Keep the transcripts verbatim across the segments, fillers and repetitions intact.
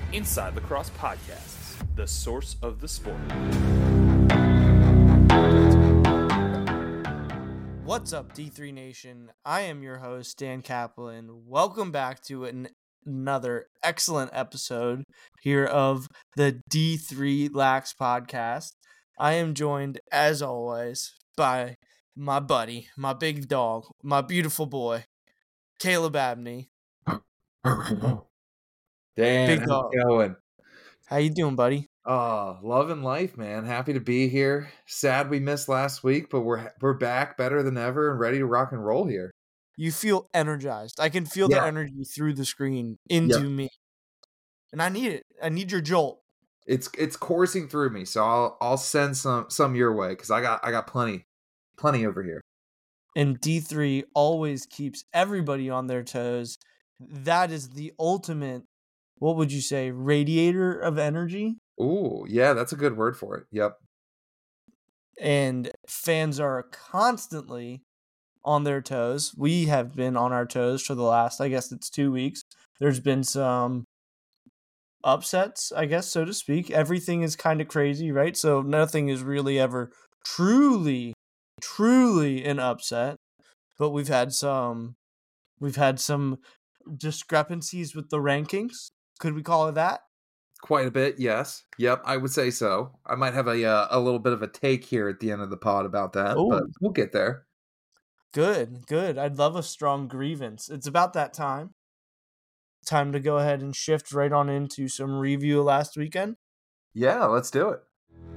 Inside Lacrosse Podcasts, the source of the sport. What's up, D three Nation? I am your host, Dan Kaplan. Welcome back to an, another excellent episode here of the D three Lax Podcast. I am joined, as always, by my buddy, my big dog, my beautiful boy, Caleb Abney. Dan, Big how's dog. it going? How you doing, buddy? Oh, loving life, man. Happy to be here. Sad we missed last week, but we're we're back better than ever and ready to rock and roll here. You feel energized. I can feel Yeah. the energy through the screen into Yep. me. And I need it. I need your jolt. It's it's coursing through me, so I'll I'll send some some your way because I got I got plenty, plenty over here. And D three always keeps everybody on their toes. That is the ultimate, what would you say, radiator of energy? Ooh, yeah, that's a good word for it. Yep. And fans are constantly on their toes. We have been on our toes for the last, I guess it's two weeks. There's been some upsets, I guess, so to speak. Everything is kind of crazy, right? So nothing is really ever truly, truly an upset. But we've had some, we've had some discrepancies with the rankings. Could we call it that? Quite a bit, yes. Yep, I would say so. I might have a uh, a little bit of a take here at the end of the pod about that, Ooh. but we'll get there. Good, good. I'd love a strong grievance. It's about that time. Time to go ahead and shift right on into some review of last weekend. Yeah, let's do it.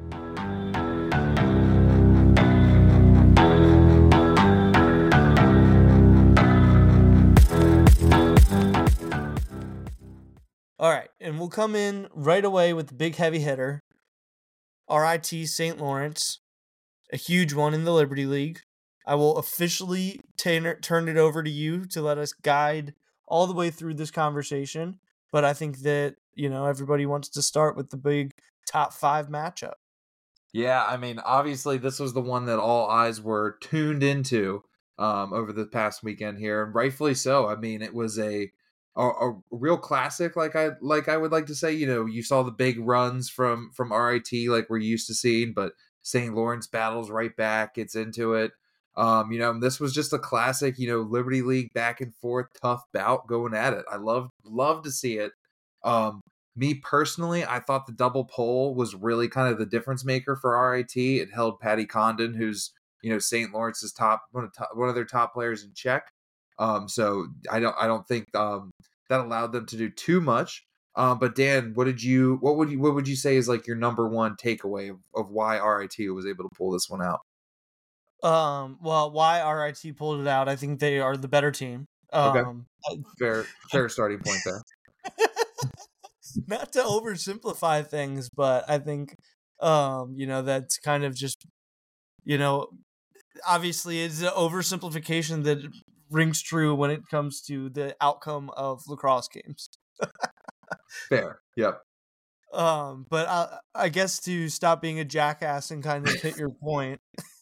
All right, and we'll come in right away with the big heavy hitter. R I T Saint Lawrence, a huge one in the Liberty League. I will officially t- turn it over to you to let us guide all the way through this conversation. But I think that, you know, everybody wants to start with the big top five matchup. Yeah, I mean, obviously this was the one that all eyes were tuned into um, over the past weekend here, and rightfully so. I mean, it was a, a a real classic, like I like I would like to say. You know, you saw the big runs from from R I T like we're used to seeing, but Saint Lawrence battles right back, gets into it. Um, you know, this was just a classic, you know, Liberty League back and forth, tough bout going at it. I love love to see it. Um, Me personally, I thought the double poll was really kind of the difference maker for R I T. It held Patty Condon, who's, you know, Saint Lawrence's top one of top, one of their top players, in check. Um, so I don't I don't think um, that allowed them to do too much. Um, but Dan, what did you what would you what would you say is like your number one takeaway of, of why R I T was able to pull this one out? Um, well, why R I T pulled it out, I think they are the better team. Um, Okay. Fair fair starting point there. Not to oversimplify things, but I think, um, you know, that's kind of just, you know, obviously it's an oversimplification that rings true when it comes to the outcome of lacrosse games. Fair. Yep. Um, but I, I guess to stop being a jackass and kind of hit your point.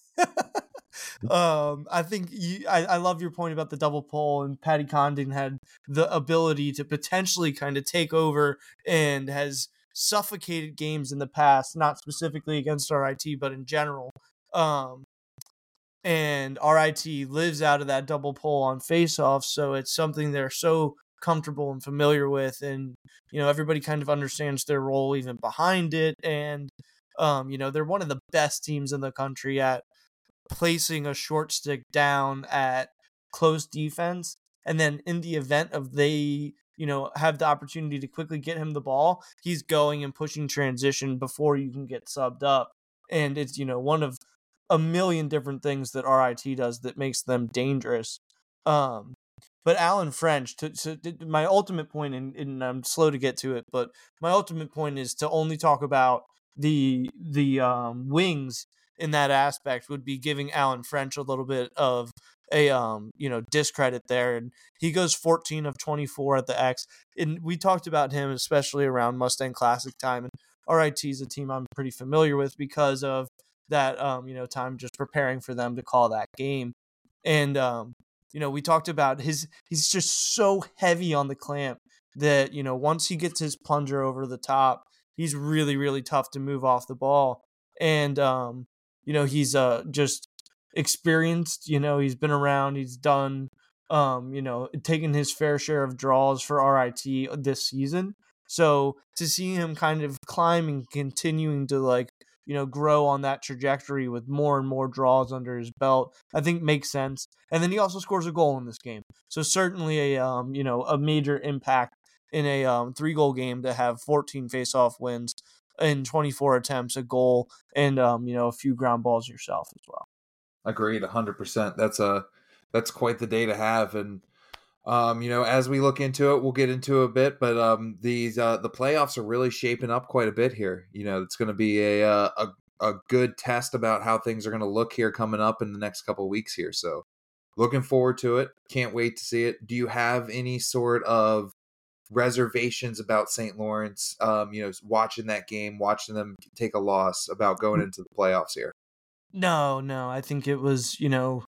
um, I think you, I, I love your point about the double poll, and Patty Condon had the ability to potentially kind of take over and has suffocated games in the past, not specifically against R I T, but in general. Um, and R I T lives out of that double poll on faceoff, so it's something they're so comfortable and familiar with, and you know everybody kind of understands their role even behind it, and um, you know they're one of the best teams in the country at placing a short stick down at close defense, and then in the event of they you know have the opportunity to quickly get him the ball, he's going and pushing transition before you can get subbed up, and it's you know one of a million different things that R I T does that makes them dangerous. Um, but Alan French, to, to, to my ultimate point, and, and I'm slow to get to it, but my ultimate point is to only talk about the the um, wings in that aspect would be giving Alan French a little bit of a um you know discredit there, and he goes fourteen of twenty-four at the X, and we talked about him especially around Mustang Classic time, and R I T is a team I'm pretty familiar with because of that um you know time just preparing for them to call that game, and um you know we talked about his he's just so heavy on the clamp, that, you know, once he gets his plunger over the top, he's really, really tough to move off the ball. And, um, you know, he's uh, just experienced, you know, he's been around, he's done, um, you know, taken his fair share of draws for R I T this season. So to see him kind of climbing, continuing to like, you know, grow on that trajectory with more and more draws under his belt, I think makes sense. And then he also scores a goal in this game. So certainly a, um, you know, a major impact in a um, three goal game to have fourteen face-off wins in twenty-four attempts, a goal, and, um, you know, a few ground balls yourself as well. Agreed, one hundred percent. That's a that's quite the day to have, and um, you know, as we look into it, we'll get into it a bit. But um, these uh, the playoffs are really shaping up quite a bit here. You know, it's going to be a, a a good test about how things are going to look here coming up in the next couple of weeks here. So, looking forward to it. Can't wait to see it. Do you have any sort of reservations about Saint Lawrence? Um, you know, watching that game, watching them take a loss, about going into the playoffs here. No, no, I think it was, you know,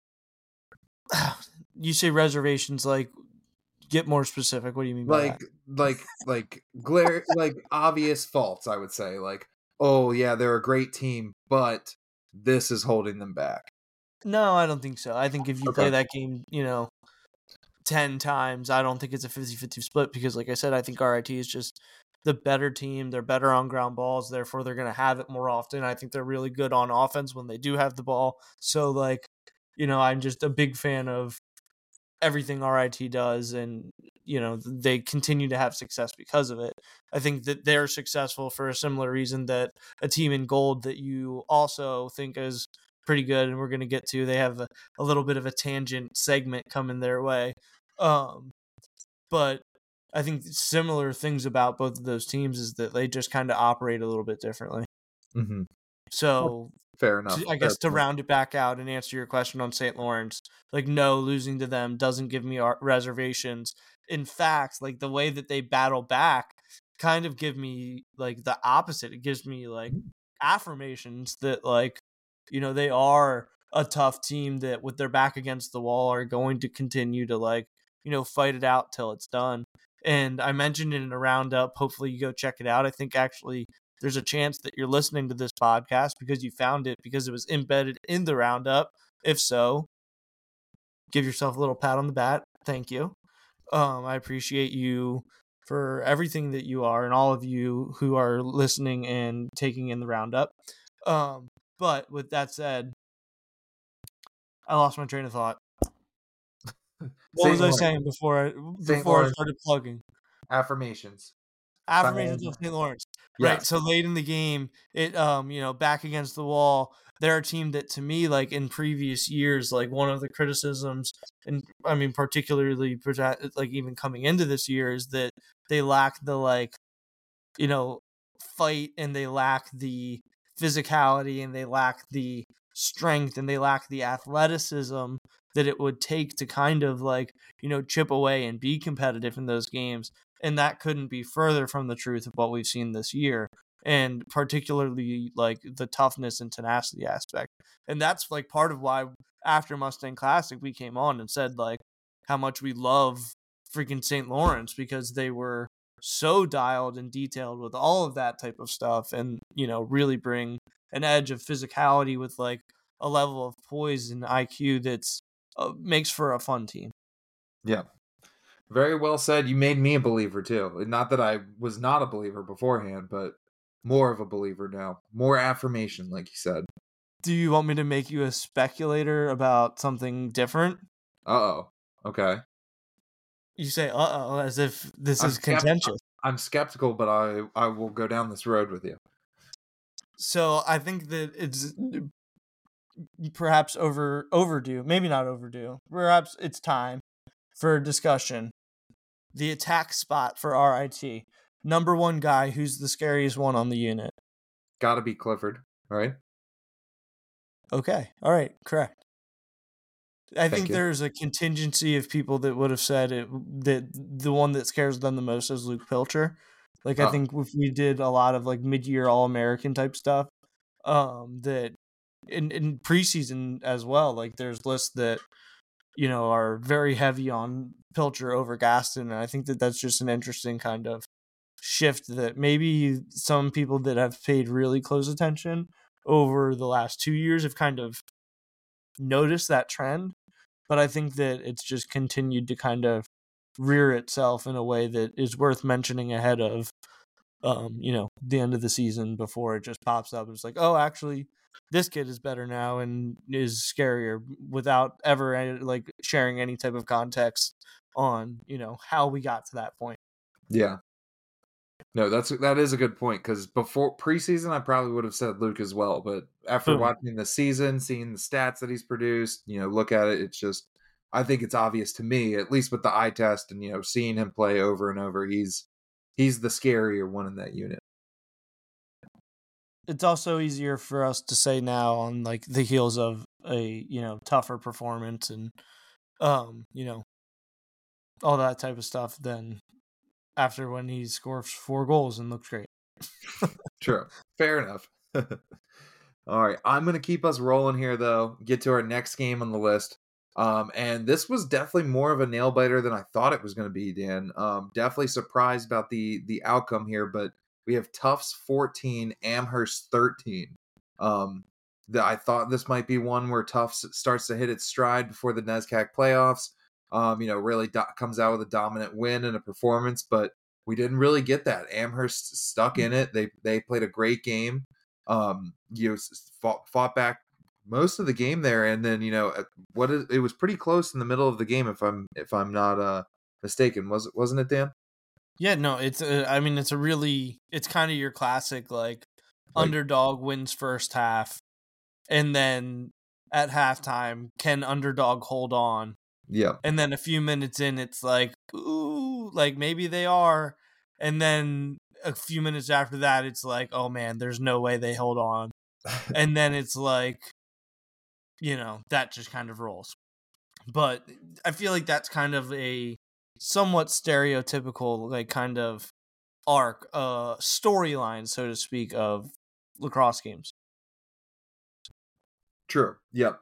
you say reservations, like, get more specific. What do you mean by Like, that? like, like, glare, like obvious faults, I would say. Like, oh yeah, they're a great team, but this is holding them back. No, I don't think so. I think if you Okay. play that game, you know, ten times, I don't think it's a fifty-fifty split because, like I said, I think R I T is just the better team. They're better on ground balls. Therefore, they're going to have it more often. I think they're really good on offense when they do have the ball. So, like, you know, I'm just a big fan of everything R I T does, and, you know, they continue to have success because of it. I think that they're successful for a similar reason that a team in gold that you also think is pretty good, and we're going to get to, they have a, a little bit of a tangent segment coming their way. Um, but I think similar things about both of those teams is that they just kind of operate a little bit differently. Mm-hmm. So Fair enough. to, I guess to round it back out and answer your question on Saint Lawrence, like, no, losing to them doesn't give me reservations. In fact, like, the way that they battle back kind of give me like the opposite. It gives me like affirmations that, like, you know, they are a tough team that with their back against the wall are going to continue to, like, you know, fight it out till it's done. And I mentioned it in a roundup. Hopefully you go check it out. I think actually there's a chance that you're listening to this podcast because you found it because it was embedded in the roundup. If so, give yourself a little pat on the back. Thank you. Um, I appreciate you for everything that you are and all of you who are listening and taking in the roundup. Um, but with that said, I lost my train of thought. What Saint was Lawrence. I saying before I, Saint before I Lawrence. started plugging? Affirmations. Affirmations of Saint Lawrence. Right. Yes. So late in the game, it um, you know, back against the wall, they're a team that to me, like in previous years, like one of the criticisms, and I mean particularly like even coming into this year, is that they lack the, like, you know, fight, and they lack the physicality, and they lack the strength, and they lack the athleticism that it would take to kind of, like, you know, chip away and be competitive in those games. And that couldn't be further from the truth of what we've seen this year, and particularly like the toughness and tenacity aspect. And that's like part of why after Mustang Classic we came on and said like how much we love freaking Saint Lawrence, because they were so dialed and detailed with all of that type of stuff, and, you know, really bring an edge of physicality with like a level of poise and I Q that's uh, makes for a fun team. Yeah. Very well said. You made me a believer too. Not that I was not a believer beforehand, but more of a believer now. More affirmation, like you said. Do you want me to make you a speculator about something different? Uh-oh. Okay. You say uh-oh as if this I'm is skept- contentious. I'm skeptical, but I, I will go down this road with you. So I think that it's perhaps over overdue. Maybe not overdue. Perhaps it's time for a discussion. The attack spot for R I T. Number one guy, who's the scariest one on the unit? Gotta be Clifford, right? Okay. All right. Correct. I Thank think you. there's a contingency of people that would have said it, that the one that scares them the most is Luke Pilcher. Like, I Oh. think if we did a lot of like mid-year All-American type stuff, um, that in, in preseason as well, like there's lists that, you know, are very heavy on Pilcher over Gaston, and I think that that's just an interesting kind of shift that maybe some people that have paid really close attention over the last two years have kind of noticed that trend. But I think that it's just continued to kind of rear itself in a way that is worth mentioning ahead of, um, you know, the end of the season before it just pops up. It's like, oh, actually, this kid is better now and is scarier without ever like sharing any type of context on, you know, how we got to that point. Yeah. No, that's that is a good point, because before preseason, I probably would have said Luke as well. But after Boom. watching the season, seeing the stats that he's produced, you know, look at it, it's just, I think it's obvious to me, at least with the eye test and, you know, seeing him play over and over, he's he's the scarier one in that unit. It's also easier for us to say now on like the heels of a, you know, tougher performance and, um, you know, all that type of stuff than after when he scores four goals and looks great. True. Fair enough. All right. I'm going to keep us rolling here, though. Get to our next game on the list. Um, and this was definitely more of a nail biter than I thought it was going to be, Dan. Um, definitely surprised about the the outcome here, but we have Tufts fourteen, Amherst thirteen. Um, the, I thought this might be one where Tufts starts to hit its stride before the NESCAC playoffs. Um, you know, really do- comes out with a dominant win and a performance, but we didn't really get that. Amherst stuck in it. They they played a great game. Um, you know, fought, fought back most of the game there, and then you know what is, it was pretty close in the middle of the game, if I'm if I'm not uh, mistaken. Was it wasn't it, Dan? Yeah, no, it's a, I mean, it's a really, it's kind of your classic like, Like, underdog wins first half, and then at halftime, can underdog hold on? yeah, And then a few minutes in, it's like, ooh, like maybe they are. And then a few minutes after that, it's like, oh man, there's no way they hold on. And then it's like, you know, that just kind of rolls. But I feel like that's kind of a somewhat stereotypical, like, kind of arc, uh, storyline, so to speak, of lacrosse games. true. Yep.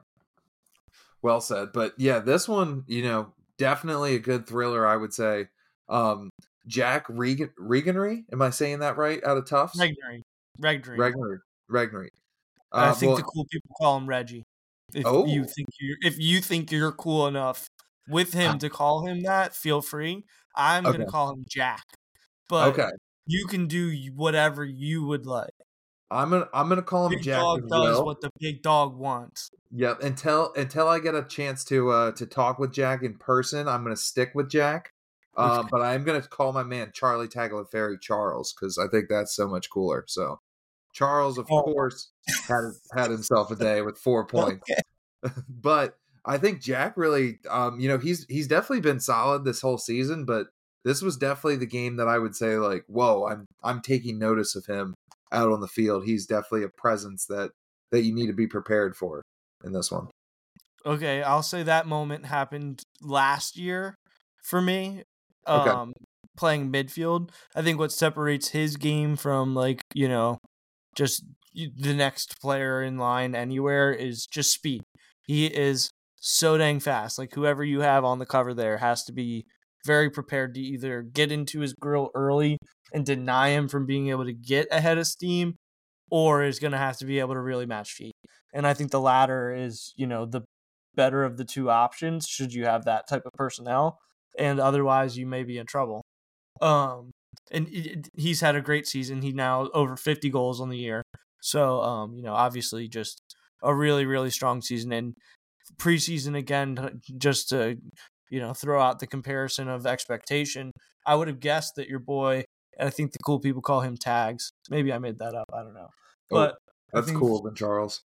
Well said. But yeah, this one, you know, definitely a good thriller, I would say. Um, Jack Regan, Reganry, am I saying that right? Out of Tufts? Regnery. Regnery. Regnery. Regnery. I Uh, think well, the cool people call him Reggie. If Oh. you think you're if you think you're cool enough with him to call him that, feel free. I'm Okay. gonna call him Jack, but okay. you can do whatever you would like. I'm gonna I'm gonna call him Big Jack dog as does well. what the big dog wants. Yep. Until until I get a chance to uh to talk with Jack in person, I'm gonna stick with Jack. Uh, Okay. but I'm gonna call my man Charlie Tagliaferri Charles, because I think that's so much cooler. So Charles, of Oh. course, had had himself a day with four points. Okay. But I think Jack really, um, you know, he's he's definitely been solid this whole season. But this was definitely the game that I would say, like, whoa, I'm I'm taking notice of him out on the field. He's definitely a presence that that you need to be prepared for in this one. Okay, I'll say that moment happened last year for me. Okay. Um, playing midfield. I think what separates his game from, like, you know, just the next player in line anywhere is just speed. He is so dang fast. Like, whoever you have on the cover there has to be very prepared to either get into his grill early and deny him from being able to get ahead of steam, or is going to have to be able to really match feet. And I think the latter is, you know, the better of the two options should you have that type of personnel, and otherwise you may be in trouble. Um, and it, it, he's had a great season. He now over fifty goals on the year. So, um, you know, obviously just a really, really strong season. And preseason, again, just to, you know, throw out the comparison of expectation, I would have guessed that your boy, and I think the cool people call him Tags. Maybe I made that up. I don't know. But oh, that's I think, cool than Charles.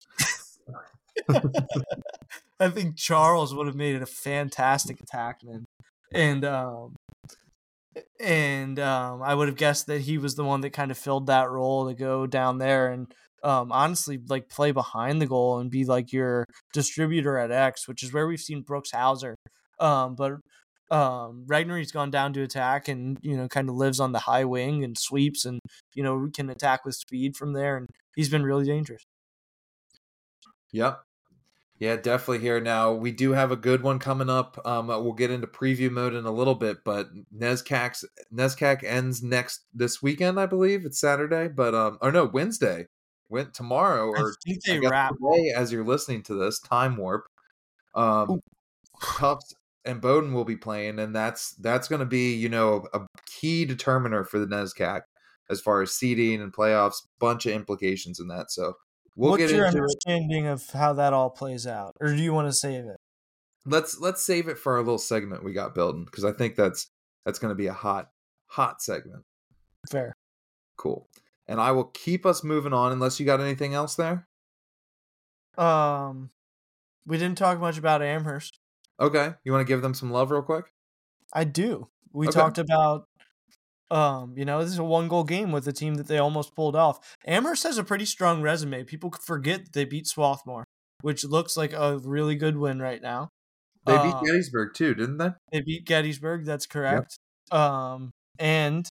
I think Charles would have made it a fantastic attackman. And, um, and um, I would have guessed that he was the one that kind of filled that role to go down there and um, honestly, like, play behind the goal and be like your distributor at X, which is where we've seen Brooks Hauser. Um, but um, Regnery's gone down to attack and, you know, kind of lives on the high wing and sweeps and, you know, can attack with speed from there. And he's been really dangerous. Yep. Yeah, definitely here. Now, we do have a good one coming up. Um, we'll get into preview mode in a little bit, but NESCAC's, NESCAC ends next this weekend, I believe. It's Saturday, but, um, or no, Wednesday. Went tomorrow, I or think I they guess wrap. today as you're listening to this, time warp. Um, Ooh. Tufts and Bowdoin will be playing, and that's that's going to be, you know, a key determiner for the NESCAC as far as seeding and playoffs. Bunch of implications in that, so we'll What's get your into it. understanding of how that all plays out, or do you want to save it? Let's let's save it for our little segment we got building, because I think that's that's going to be a hot hot segment. Fair. Cool. And I will keep us moving on unless you got anything else there. Um, we didn't talk much about Amherst. Okay, you want to give them some love real quick? I do. We Okay. talked about, um, you know, this is a one goal game with a team that they almost pulled off. Amherst has a pretty strong resume. People forget that they beat Swarthmore, which looks like a really good win right now. They beat Uh, Gettysburg too, didn't they? They beat Gettysburg. That's correct. Um, and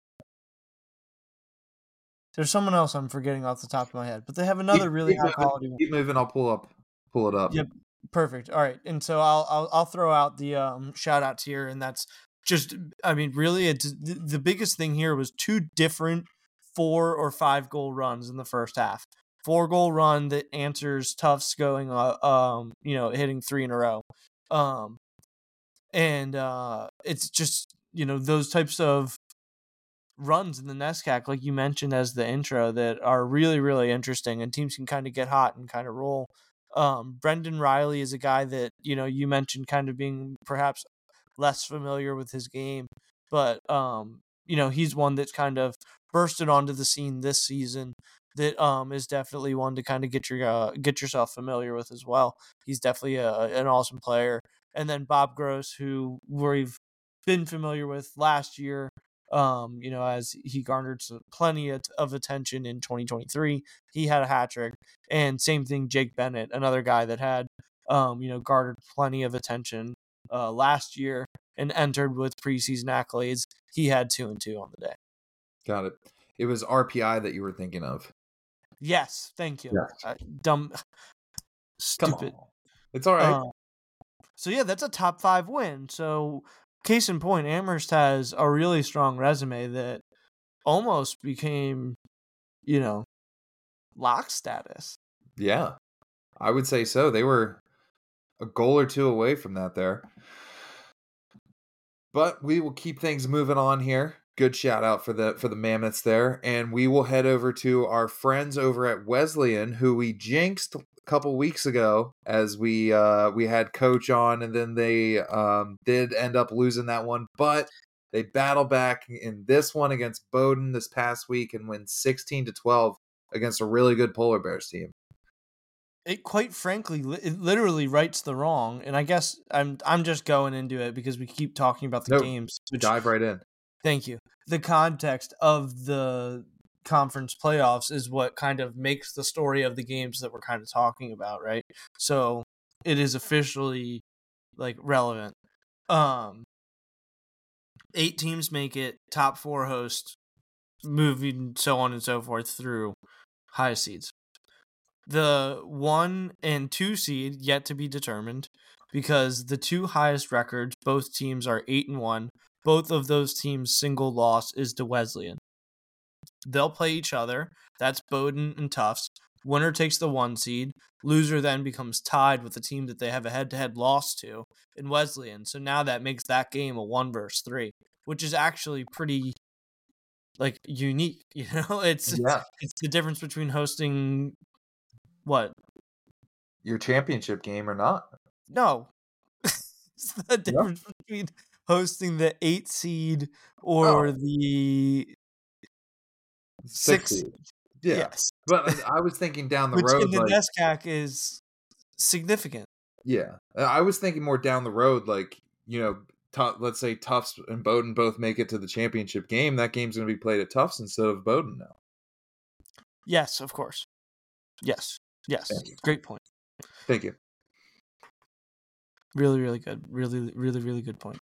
there's someone else I'm forgetting off the top of my head, but they have another Keep- really keep high moving, quality one. Keep moving. I'll pull up, pull it up. Yep, perfect. All right, and so I'll I'll, I'll throw out the um, shout outs here, and that's just, I mean, really, it's the, the biggest thing here was two different four or five goal runs in the first half. Four goal run that answers Tufts going, uh, um, you know, hitting three in a row, um, and uh, it's just, you know, those types of runs in the NESCAC, like you mentioned as the intro, that are really, really interesting, and teams can kind of get hot and kind of roll. Um, Brendan Riley is a guy that, you know, you mentioned kind of being perhaps less familiar with his game, but, um, you know, he's one that's kind of bursted onto the scene this season that um, is definitely one to kind of get your uh, get yourself familiar with as well. He's definitely a, an awesome player. And then Bob Gross, who we've been familiar with last year, um, you know, as he garnered some, plenty of, of attention in twenty twenty-three. He had a hat trick. And same thing, Jake Bennett, another guy that had, um, you know, garnered plenty of attention uh, last year and entered with preseason accolades. He had two and two on the day. Got it. It was R P I that you were thinking of. Yes, thank you. Yes. Uh, dumb, Come stupid. on. It's all right. Uh, so yeah, that's a top five win. So case in point, Amherst has a really strong resume that almost became, you know, lock status. Yeah, I would say so. They were a goal or two away from that there. But we will keep things moving on here. Good shout out for the for the Mammoths there. And we will head over to our friends over at Wesleyan, who we jinxed a couple weeks ago as we uh, we had Coach on, and then they um, did end up losing that one. But they battle back in this one against Bowdoin this past week and win sixteen to twelve against a really good Polar Bears team. It quite frankly, it literally rights the wrong, and I guess I'm I'm just going into it because we keep talking about the No, games. Which, dive right in. Thank you. The context of the conference playoffs is what kind of makes the story of the games that we're kind of talking about, right? So it is officially like relevant. Um, eight teams make it, top four host, moving so on and so forth through high seeds. The one and two seed yet to be determined because the two highest records, both teams are eight and one. Both of those teams' single loss is to Wesleyan. They'll play each other. That's Bowdoin and Tufts. Winner takes the one seed. Loser then becomes tied with the team that they have a head-to-head loss to in Wesleyan. So now that makes that game a one versus three, which is actually pretty like unique. You know, it's Yeah. it's the difference between hosting what Your championship game or not. No. It's the difference yep. between hosting the eight seed or oh. the six, six seed. Yeah. Yes. But I was thinking down the Which road. in the like, NESCAC is significant. Yeah. I was thinking more down the road, like, you know, t- let's say Tufts and Bowdoin both make it to the championship game. That game's going to be played at Tufts instead of Bowdoin now. Yes, of course. Yes. Yes. Great point. Thank you. Really, really good. Really, really, really good point.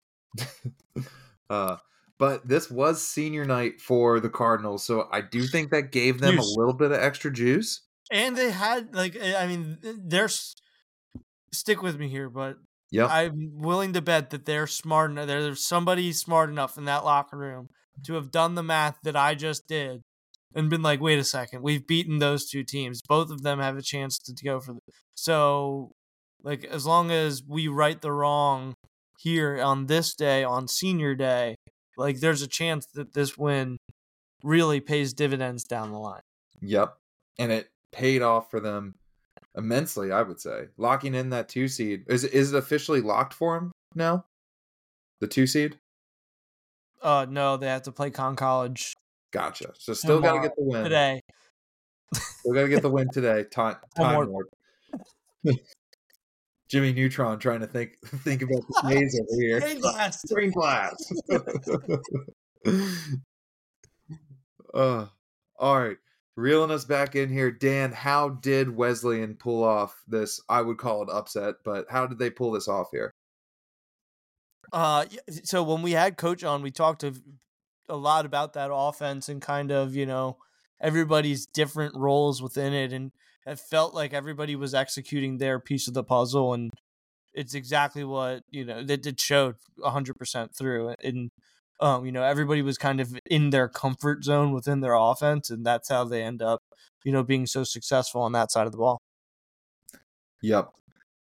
uh, but this was senior night for the Cardinals, so I do think that gave them juice. a little bit of extra juice. And they had, like, I mean, there's stick with me here, but Yep. I'm willing to bet that they're smart enough. There's somebody smart enough in that locker room to have done the math that I just did and been like, wait a second, we've beaten those two teams. Both of them have a chance to go for the. So, like, as long as we right the wrong here on this day, on senior day, like, there's a chance that this win really pays dividends down the line. Yep. And it paid off for them immensely, I would say. Locking in that two seed. Is is it officially locked for him now? The two seed? Uh, no, they have to play Con College. Gotcha. So still got to get the win. Today. Still got to get the win today. Time, time warp. Jimmy Neutron trying to think think about the maze over here. Green glass. Green glass. uh, all right. Reeling us back in here. Dan, how did Wesleyan pull off this? I would call it upset, but how did they pull this off here? Uh, so when we had Coach on, we talked a, a lot about that offense and kind of, you know, everybody's different roles within it. And it felt like everybody was executing their piece of the puzzle. And it's exactly what, you know, that it showed one hundred percent through. And, um, you know, everybody was kind of in their comfort zone within their offense. And that's how they end up, you know, being so successful on that side of the ball. Yep.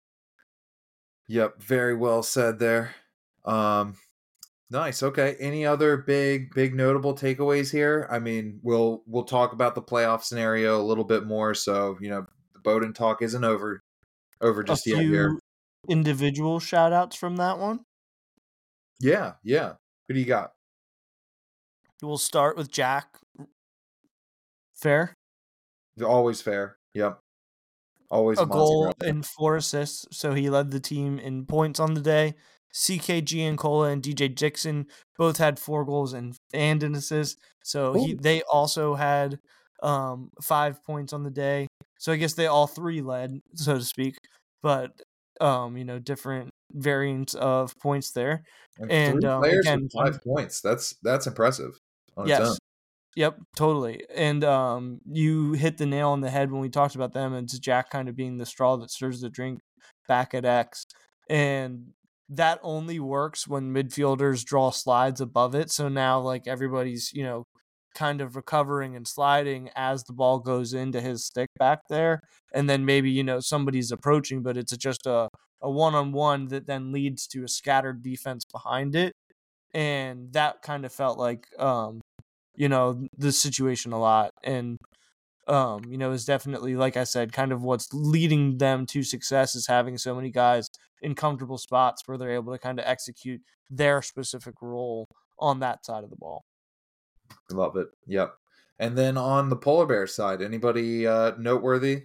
Yep. Very well said there. Um, nice. Okay. Any other big, big notable takeaways here? I mean, we'll we'll talk about the playoff scenario a little bit more. So, you know, the Bowdoin talk isn't over over just a yet few here. Individual shout outs from that one. Yeah, yeah. Who do you got? We'll start with Jack. Fair. Always fair. Yep. Always a goal and four assists. So he led the team in points on the day. C K Giancola and D J Dixon both had four goals and, and an assist. So he, they also had um, five points on the day. So I guess they all three led, so to speak. But, um, you know, different variants of points there. And, and three um, players again, with five points. That's that's impressive on yes. its own. Yep, totally. And um, you hit the nail on the head when we talked about them. It's Jack kind of being the straw that stirs the drink back at X. And that only works when midfielders draw slides above it. So now, like, everybody's, you know, kind of recovering and sliding as the ball goes into his stick back there. And then maybe, you know, somebody's approaching, but it's just a, a one-on-one that then leads to a scattered defense behind it. And that kind of felt like, um, you know, the situation a lot. And, um, you know, is definitely, like I said, kind of what's leading them to success is having so many guys in comfortable spots where they're able to kind of execute their specific role on that side of the ball. Love it. Yep. And then on the Polar Bear side, anybody uh, noteworthy?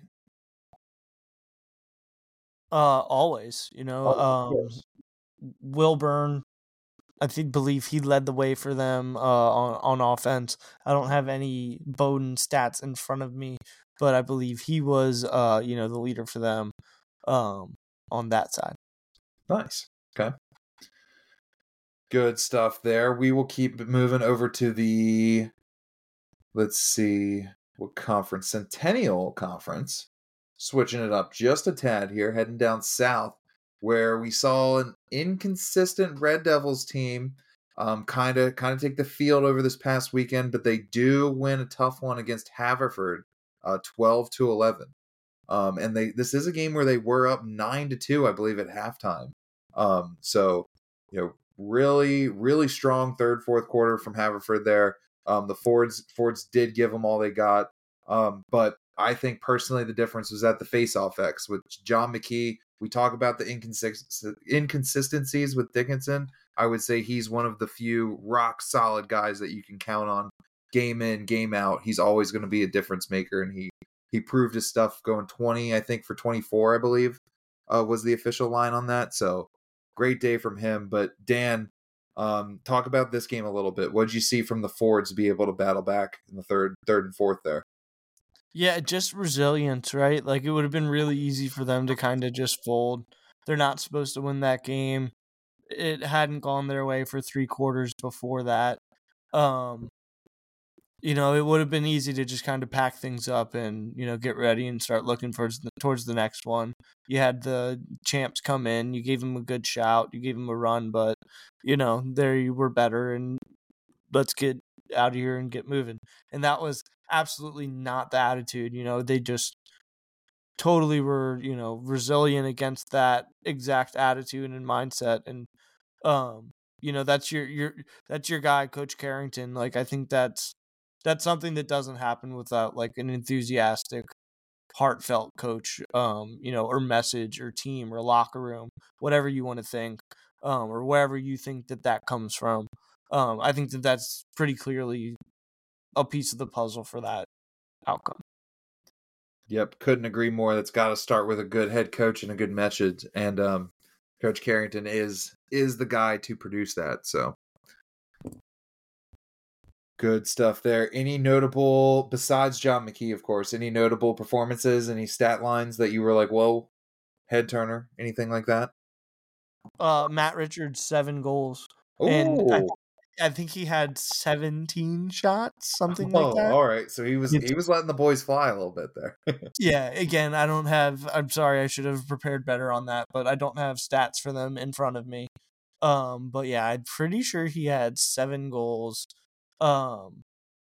Uh, always, you know, Oh, um, Wilburn, I think believe he led the way for them uh, on on offense. I don't have any Bowdoin stats in front of me, but I believe he was, uh, you know, the leader for them um, on that side. Nice. Okay. Good stuff there. We will keep moving over to the, let's see, what conference? Centennial Conference. Switching it up just a tad here, heading down south, where we saw an inconsistent Red Devils team um, kind of kind of take the field over this past weekend, but they do win a tough one against Haverford, uh, twelve to eleven. Um, and they this is a game where they were up nine to two, I believe, at halftime. Um, so, you know, really, really strong third, fourth quarter from Haverford there. Um, the Fords Fords did give them all they got, um, but I think personally the difference was at the face-off X with John McKee. We talk about the inconsist- inconsistencies with Dickinson. I would say he's one of the few rock-solid guys that you can count on game in, game out. He's always going to be a difference maker, and he he proved his stuff going twenty, I think, for twenty-four, I believe, uh, was the official line on that. So great day from him. But Dan, um, talk about this game a little bit. What did you see from the Fords be able to battle back in the third, third and fourth there? Yeah, just resilience, right? Like, it would have been really easy for them to kind of just fold. They're not supposed to win that game. It hadn't gone their way for three quarters before that. Um, you know, it would have been easy to just kind of pack things up and, you know, get ready and start looking towards the, towards the next one. You had the champs come in, you gave them a good shout, you gave them a run, but, you know, there you were better and let's get out of here and get moving. And that was absolutely not the attitude. You know, they just totally were, you know, resilient against that exact attitude and mindset. And, um, you know, that's your, your, that's your guy, Coach Carrington. Like, I think that's, that's something that doesn't happen without like an enthusiastic, heartfelt coach, um, you know, or message or team or locker room, whatever you want to think, um, or wherever you think that that comes from. Um, I think that that's pretty clearly a piece of the puzzle for that outcome. Yep, couldn't agree more. That's got to start with a good head coach and a good message, and um, Coach Carrington is is the guy to produce that. So good stuff there. Any notable, besides John McKee, of course, any notable performances, any stat lines that you were like, whoa, head turner, anything like that? Uh, Matt Richards, seven goals. Oh, and I, I think he had seventeen shots, something oh, like that. All right, so he was It's, he was letting the boys fly a little bit there. yeah, again, I don't have. I'm sorry, I should have prepared better on that, but I don't have stats for them in front of me. Um, but yeah, I'm pretty sure he had seven goals. Um,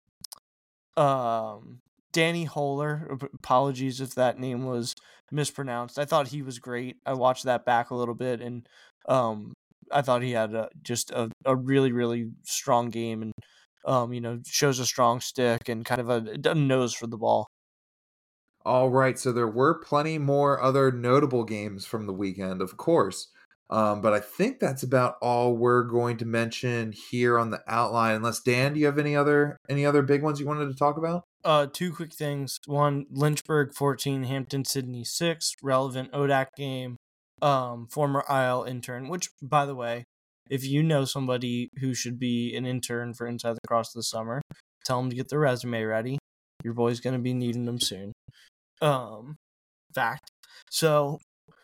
um, Danny Holer. Apologies if that name was mispronounced. I thought he was great. I watched that back a little bit, and um, I thought he had a, just a, a really really strong game, and um, you know, shows a strong stick and kind of a, a nose for the ball. All right, so there were plenty more other notable games from the weekend, of course. Um, but I think that's about all we're going to mention here on the outline. Unless Dan, do you have any other any other big ones you wanted to talk about? Uh, two quick things. One, Lynchburg fourteen, Hampton Sydney six. Relevant O D A C game. Um, former I L intern. Which, by the way, if you know somebody who should be an intern for Inside the Cross this summer, tell them to get their resume ready. Your boy's gonna be needing them soon. Um, fact. So.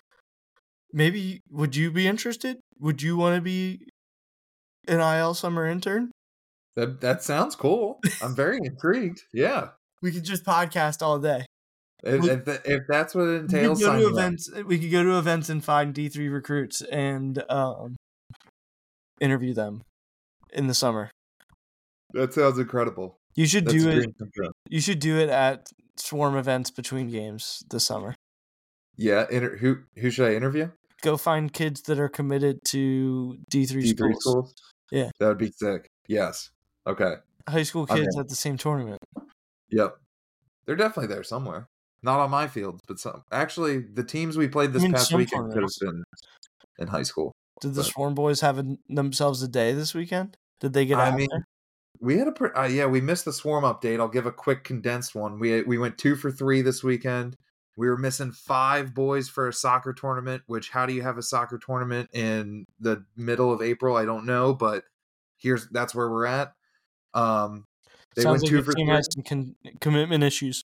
Maybe, would you be interested? Would you want to be an I L summer intern? That that sounds cool. I'm very intrigued. Yeah. We could just podcast all day. If, we, if, if that's what it we could entails, go sign to me events. up. We could go to events and find D three recruits and um, interview them in the summer. That sounds incredible. You should That's do a it. dream come true. You should do it at Swarm events between games this summer. Yeah. Inter- who who should I interview? Go find kids that are committed to D three, D three schools. schools. Yeah, that would be sick. Yes. Okay. High school kids at the same tournament. Yep. They're definitely there somewhere. Not on my fields, but some. Actually, the teams we played this I mean, past some weekend could have tournaments. been in high school. Did the but- Swarm boys have a, themselves a day this weekend? Did they get I out mean, there? we had a pre- uh, yeah, we missed the Swarm update. I'll give a quick condensed one. We we went two for three this weekend. We were missing five boys for a soccer tournament, which how do you have a soccer tournament in the middle of April? I don't know, but here's that's where we're at. Um, they Sounds went like two your for team three. has some con- commitment issues.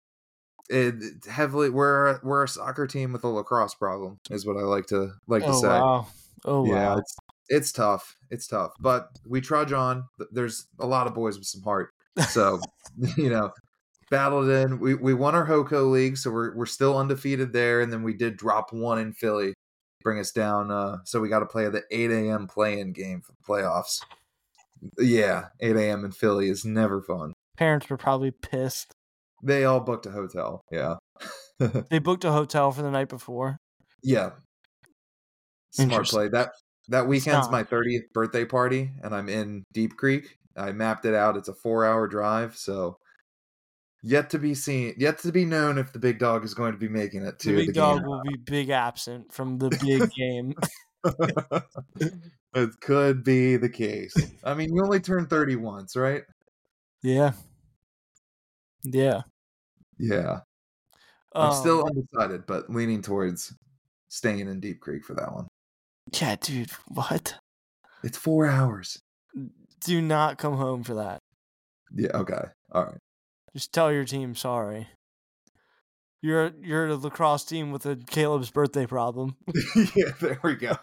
It, heavily, we're we're a soccer team with a lacrosse problem, is what I like to like to Oh say. wow! Oh Yeah, wow! it's it's tough. It's tough, but we trudge on. There's a lot of boys with some heart, so you know. Battled in. We we won our Hoco League, so we're we're still undefeated there. And then we did drop one in Philly, bring us down. Uh, so we got to play the eight a.m. play-in game for the playoffs. Yeah, eight a.m. in Philly is never fun. Parents were probably pissed. They all booked a hotel. Yeah, They booked a hotel for the night before. yeah. Smart Interesting. play. That that weekend's not. my thirtieth birthday party, and I'm in Deep Creek. I mapped it out. It's a four-hour drive, so. Yet to be seen, yet to be known if the big dog is going to be making it to The the, big game. dog will be big absent from the big game. It could be the case. I mean, you only turn thirty once, right? Yeah. Yeah. Yeah. I'm Um, still undecided, but leaning towards staying in Deep Creek for that one. Yeah, dude. What? It's four hours. Do not come home for that. Yeah, okay. All right. Just tell your team sorry. You're you're a lacrosse team with a Caleb's birthday problem. Yeah, there we go.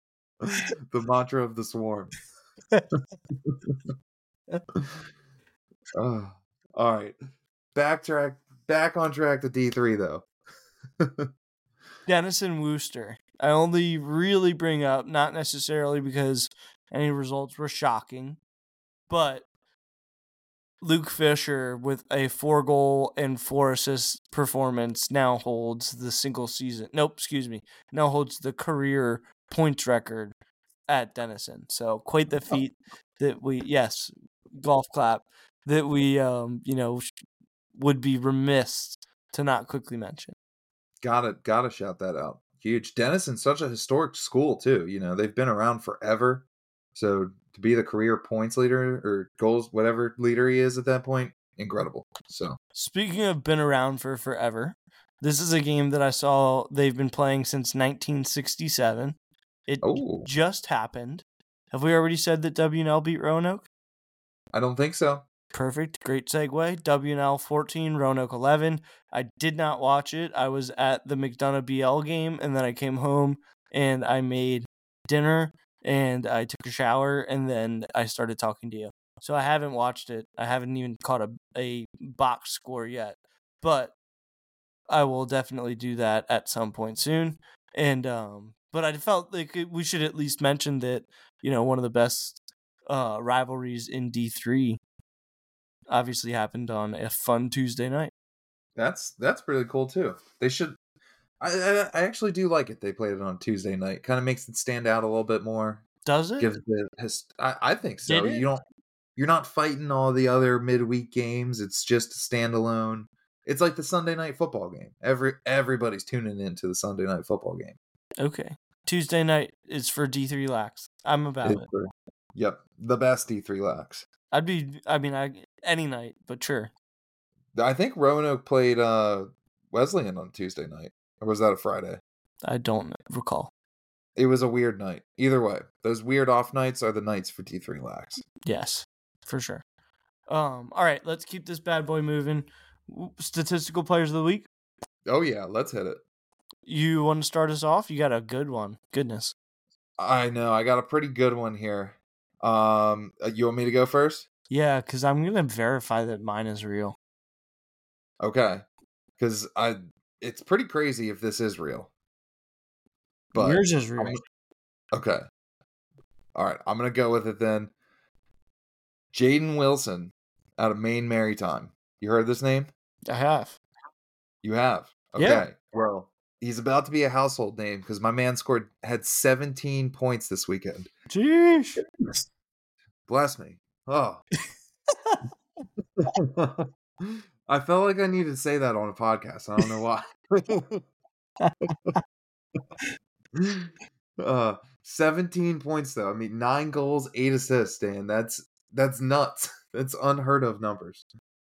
The mantra of the Swarm. Oh, all right. Back track, back on track to D three though. Dennison Wooster. I only really bring up, not necessarily because any results were shocking, but Luke Fisher with a four goal and four assist performance now holds the single season. Nope, excuse me. Now holds the career points record at Dennison. So quite the feat that we, yes, golf clap, that we, um, you know, would be remiss to not quickly mention. Gotta, gotta shout that out. Huge. Denison's such a historic school too. You know, they've been around forever. So to be the career points leader or goals, whatever leader he is at that point, incredible. So speaking of been around for forever, this is a game that I saw they've been playing since nineteen sixty-seven. It oh. just happened. Have we already said that W N L beat Roanoke? I don't think so. Perfect. Great segue. W N L fourteen, Roanoke eleven. I did not watch it. I was at the McDonough B L game, and then I came home and I made dinner and I took a shower, and then I started talking to you. So I haven't watched it. I haven't even caught a, a box score yet, but I will definitely do that at some point soon. And um, but I felt like we should at least mention that, you know, one of the best uh, rivalries in D three obviously happened on a fun Tuesday night. That's that's pretty cool too. They should. I, I I actually do like it. They played it on Tuesday night. Kind of makes it stand out a little bit more. Does it? Gives it his, I, I think so. Did it? You don't. You're not fighting all the other midweek games. It's just a standalone. It's like the Sunday night football game. Every everybody's tuning into the Sunday night football game. Okay. Tuesday night is for D three lax. I'm about It's it. for- yep, the best D three lax. I'd be. I mean, I any night, but sure. I think Roanoke played uh, Wesleyan on Tuesday night, or was that a Friday? I don't recall. It was a weird night. Either way, those weird off nights are the nights for D three lax. Yes, for sure. Um. All right, let's keep this bad boy moving. Statistical players of the week. Oh yeah, let's hit it. You want to start us off? You got a good one. Goodness. I know. I got a pretty good one here. Um, you want me to go first? Yeah, because I'm gonna verify that mine is real. Okay, because I it's pretty crazy if this is real. But yours is real. I'm, okay. All right, I'm gonna go with it then. Jaden Wilson out of Maine Maritime. You heard this name? I have. You have. Okay. Yeah. Well, he's about to be a household name because my man scored had seventeen points this weekend. Jeez. Bless me. Oh. I felt like I needed to say that on a podcast. I don't know why. uh, seventeen points though. I mean, nine goals, eight assists, Dan. That's that's nuts. That's unheard of numbers.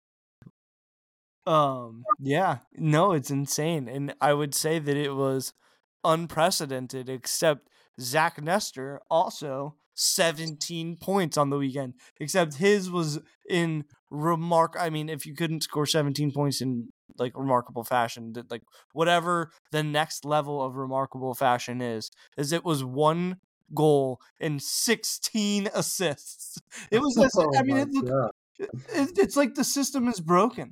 Um, yeah, no, it's insane. And I would say that it was unprecedented, except Zach Nestor also seventeen points on the weekend, except his was in remark. I mean, if you couldn't score seventeen points in like remarkable fashion, that like whatever the next level of remarkable fashion is, is it was one goal and sixteen assists. It was, just, Oh I mean, my it looked, God. it, it's like the system is broken.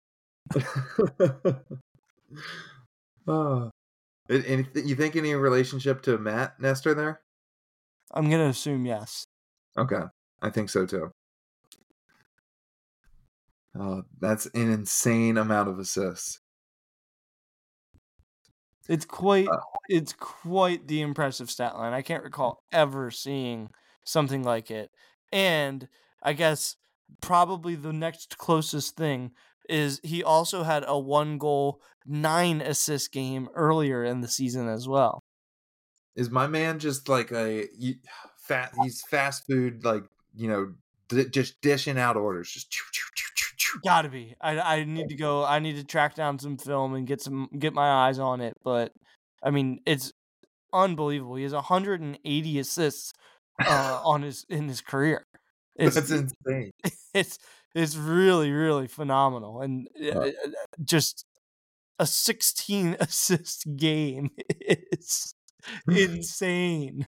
uh, any, you think any relationship to Matt Nestor there? I'm gonna assume yes. Okay, I think so too. Oh, that's an insane amount of assists. It's quite, uh, it's quite the impressive stat line. I can't recall ever seeing something like it. And I guess probably the next closest thing is he also had a one goal, nine assist game earlier in the season as well. Is my man just like a fat? He's fast food, like, you know, d- just dishing out orders. Just choo, choo, choo, choo, choo. Gotta be. I I need to go. I need to track down some film and get some get my eyes on it. But I mean, it's unbelievable. He has one hundred eighty assists uh, on his in his career. It's, That's insane. It's it's really really phenomenal, and Uh, just a sixteen assist game is insane.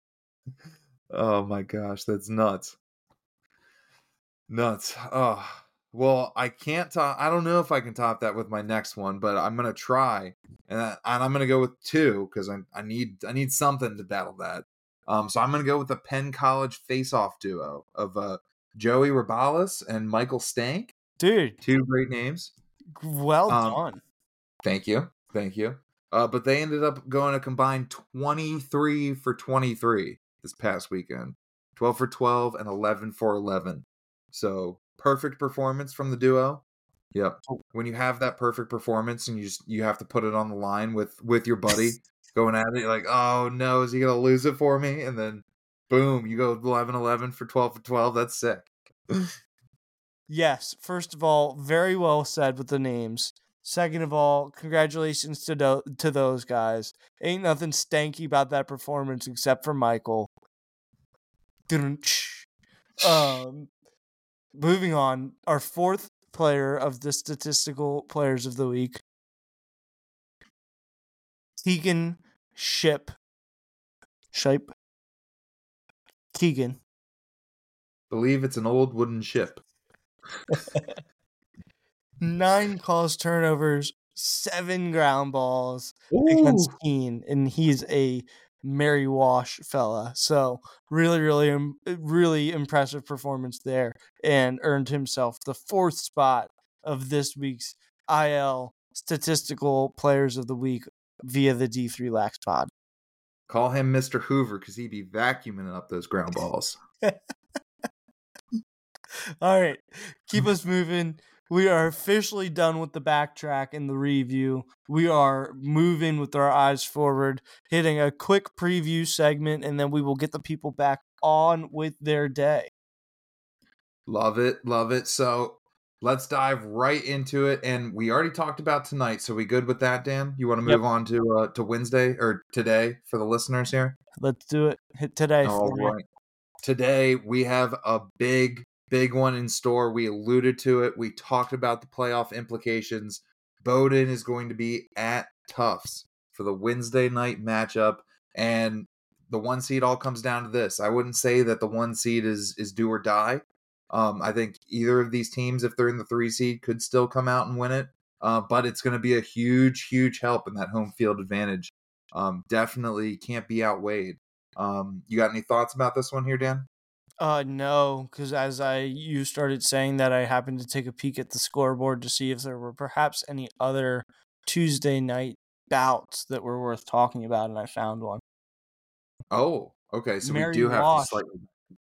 Oh my gosh, that's nuts. Nuts. Oh, Well, I can't top. I don't know if I can top that with my next one, but I'm gonna try, and, I, and I'm gonna go with two because I I need I need something to battle that. Um, so I'm gonna go with the Penn College face-off duo of uh Joey Rabalis and Michael Stank. Dude, Two great names. well Um, done. Thank you, thank you. Uh, but they ended up going a combined twenty-three for twenty-three this past weekend, twelve for twelve and eleven for eleven. So perfect performance from the duo. Yep. When you have that perfect performance and you just you have to put it on the line with with your buddy going at it, you're like, oh no, is he gonna lose it for me? And then boom, you go eleven eleven for twelve for twelve. That's sick. Yes, first of all, very well said with the names. Second of all, congratulations to do- to those guys. Ain't nothing stanky about that performance except for Michael. Um, moving on, our fourth player of the statistical players of the week, Keegan Ship. Shipe. Keegan. Believe it's an old wooden ship. Nine calls, turnovers, seven ground balls Ooh. against Keene, and he's a Mary Wash fella. So really, really, im- really impressive performance there, and earned himself the fourth spot of this week's I L Statistical Players of the Week via the D three Lax Pod. Call him Mister Hoover because he'd be vacuuming up those ground balls. All right, keep us moving. We are officially done with the backtrack and the review. We are moving with our eyes forward, hitting a quick preview segment, and then we will get the people back on with their day. Love it, love it. So let's dive right into it. And we already talked about tonight, so we good with that, Dan? You want to move Yep. on to uh, to Wednesday or today for the listeners here? Let's do it. Hit today. All for me. right. Today we have a big, big one in store. We alluded to it. We talked about the playoff implications. Bowdoin is going to be at Tufts for the Wednesday night matchup, and the one seed all comes down to this. I wouldn't say that the one seed is is do or die. Um, I think either of these teams, if they're in the three seed, could still come out and win it. Uh, but it's going to be a huge, huge help in that home field advantage. Um, definitely can't be outweighed. Um, you got any thoughts about this one here, Dan? Uh, no, because as I you started saying that, I happened to take a peek at the scoreboard to see if there were perhaps any other Tuesday night bouts that were worth talking about, and I found one. Oh, okay. So Mary we do have Wash. to slightly.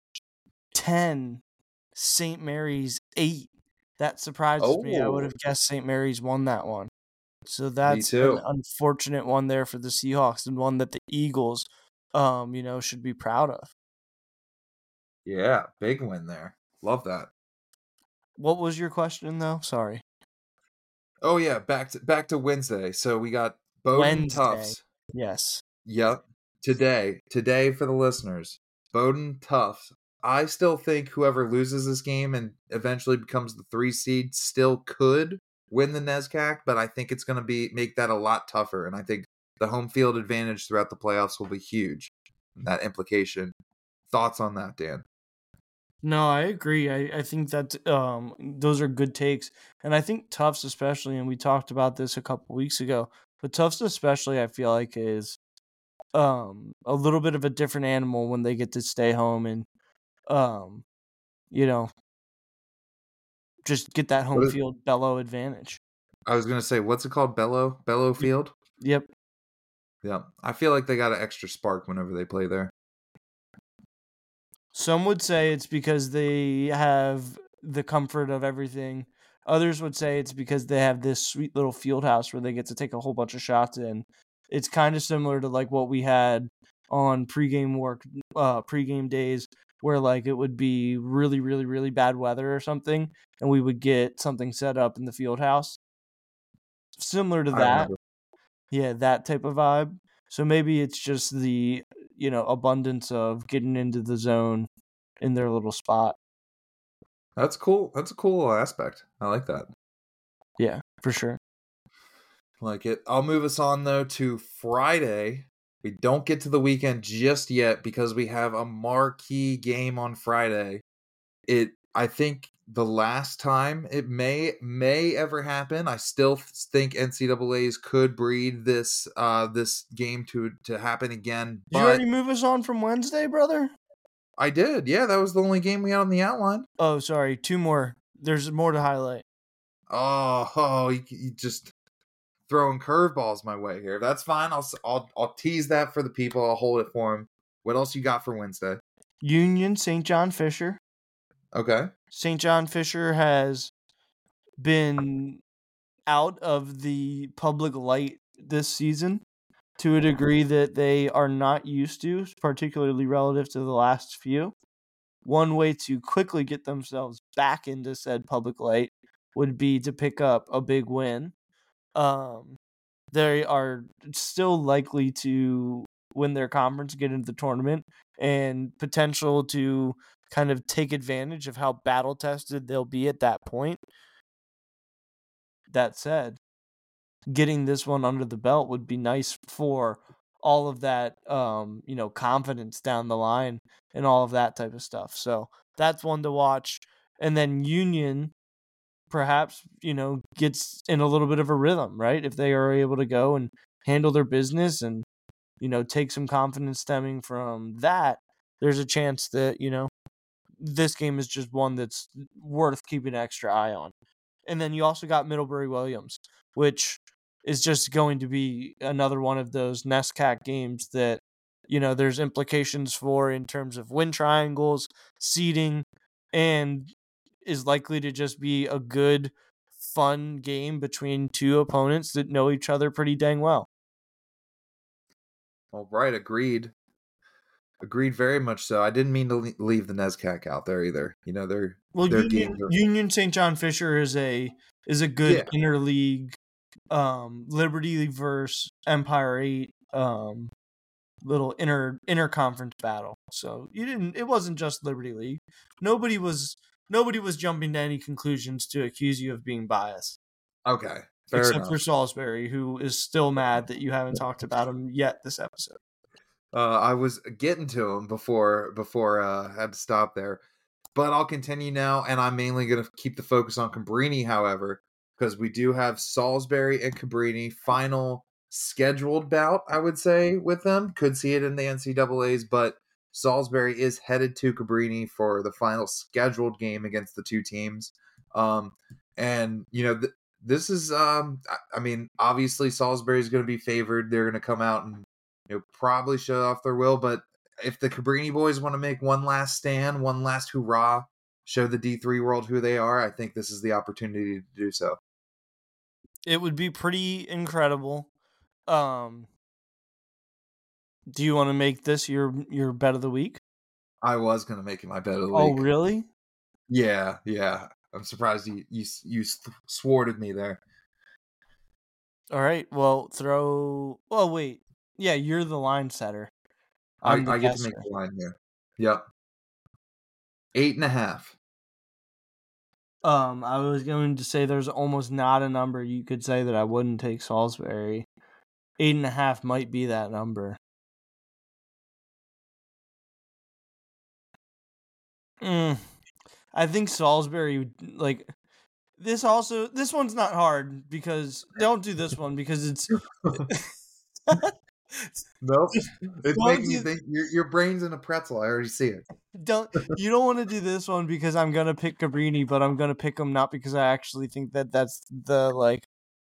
ten, Saint Mary's eight. That surprises me. I would Oh, have guessed Saint Mary's won that one. So that's too. an unfortunate one there for the Seahawks, and one that the Eagles, um, you know, should be proud of. Yeah, big win there. Love that. What was your question though? Sorry. Oh yeah, back to back to Wednesday. So we got Bowdoin Wednesday. Tufts. Yes. Yep. Today, today for the listeners, Bowdoin Tufts. I still think whoever loses this game and eventually becomes the three seed still could win the NESCAC, but I think it's going to be make that a lot tougher. And I think the home field advantage throughout the playoffs will be huge. That implication. Thoughts on that, Dan? No, I agree. I, I think that um those are good takes. And I think Tufts especially, and we talked about this a couple weeks ago, but Tufts especially I feel like is um a little bit of a different animal when they get to stay home and um you know just get that home What is, field bellow advantage. I was going to say, what's it called? Bellow? Bellow Field? Yep. Yeah. I feel like they got an extra spark whenever they play there. Some would say it's because they have the comfort of everything. Others would say it's because they have this sweet little field house where they get to take a whole bunch of shots in. It's kind of similar to like what we had on pregame work, uh, pregame days, where like it would be really, really, really bad weather or something, and we would get something set up in the field house. Similar to I that. remember. Yeah, that type of vibe. So maybe it's just the, you know, abundance of getting into the zone in their little spot. That's cool. That's a cool aspect. I like that. Yeah, for sure. Like it. I'll move us on though to Friday. We don't get to the weekend just yet because we have a marquee game on Friday. It I think the last time it may may ever happen. I still think N C double A's could breed this uh this game to to happen again. Did you But already move us on from Wednesday, brother? I did. Yeah, that was the only game we had on the outline. Oh, sorry. Two more. There's more to highlight. Oh, oh, you, you just throwing curveballs my way here. That's fine. I'll I'll I'll tease that for the people. I'll hold it for them. What else you got for Wednesday? Union Saint John Fisher. Okay. Saint John Fisher has been out of the public light this season to a degree that they are not used to, particularly relative to the last few. One way to quickly get themselves back into said public light would be to pick up a big win. Um, they are still likely to win their conference, get into the tournament, and potential to kind of take advantage of how battle tested they'll be at that point. That said, getting this one under the belt would be nice for all of that, um, you know, confidence down the line and all of that type of stuff. So that's one to watch. And then Union, perhaps, you know, gets in a little bit of a rhythm, right? If they are able to go and handle their business and, you know, take some confidence stemming from that, there's a chance that, you know, this game is just one that's worth keeping an extra eye on. And then you also got Middlebury Williams, which is just going to be another one of those NESCAC games that, you know, there's implications for in terms of win triangles, seeding, and is likely to just be a good, fun game between two opponents that know each other pretty dang well. All right, agreed. Agreed, very much so. I didn't mean to leave the NESCAC out there either. You know, their well, their Union, games are... Union Saint John Fisher is a is a good Yeah. interleague, um, Liberty versus Empire Eight, um, little inter interconference battle. So you didn't. It wasn't just Liberty League. Nobody was nobody was jumping to any conclusions to accuse you of being biased. Okay, fair except enough. for Salisbury, who is still mad that you haven't talked about him yet this episode. Uh, I was getting to him before before uh, I had to stop there, but I'll continue now, and I'm mainly going to keep the focus on Cabrini, however, because we do have Salisbury and Cabrini final scheduled bout, I would say, with them. Could see it in the N C double A's, but Salisbury is headed to Cabrini for the final scheduled game against the two teams. Um, and, you know, th- this is, um, I, I mean, obviously Salisbury is going to be favored. They're going to come out and, you know, probably show off their will, but if the Cabrini boys want to make one last stand, one last hurrah, show the D three world who they are, I think this is the opportunity to do so. It would be pretty incredible. Um, do you want to make this your your bet of the week? I was going to make it my bet of the oh, week. Oh, really? Yeah, yeah. I'm surprised you you, you thwarted me there. All right, well, throw... Oh, wait. Yeah, you're the line setter. I, I get to make the line here. Yep. Eight and a half. Um, I was going to say there's almost not a number you could say that I wouldn't take Salisbury. Eight and a half might be that number. Mm, I think Salisbury, like, this also, this one's not hard because, don't do this one because it's... Nope. It's don't making do, you think your, your brain's in a pretzel. I already see it. Don't you don't want to do this one because I'm gonna pick Cabrini, but I'm gonna pick him not because I actually think that that's the like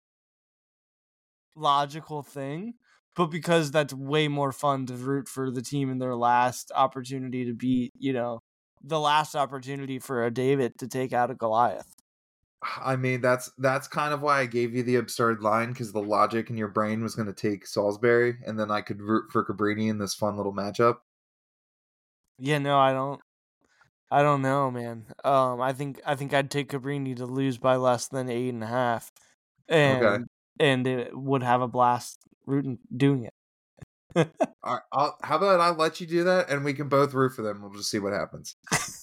logical thing, but because that's way more fun to root for the team in their last opportunity to beat, you know, the last opportunity for a David to take out a Goliath. I mean, that's that's kind of why I gave you the absurd line, because the logic in your brain was going to take Salisbury, and then I could root for Cabrini in this fun little matchup. Yeah, no, I don't. I don't know, man. Um, I think I think I'd take Cabrini to lose by less than eight and a half, and okay. and it would have a blast rooting doing it. All right, I'll, how about I let you do that, and we can both root for them. We'll just see what happens.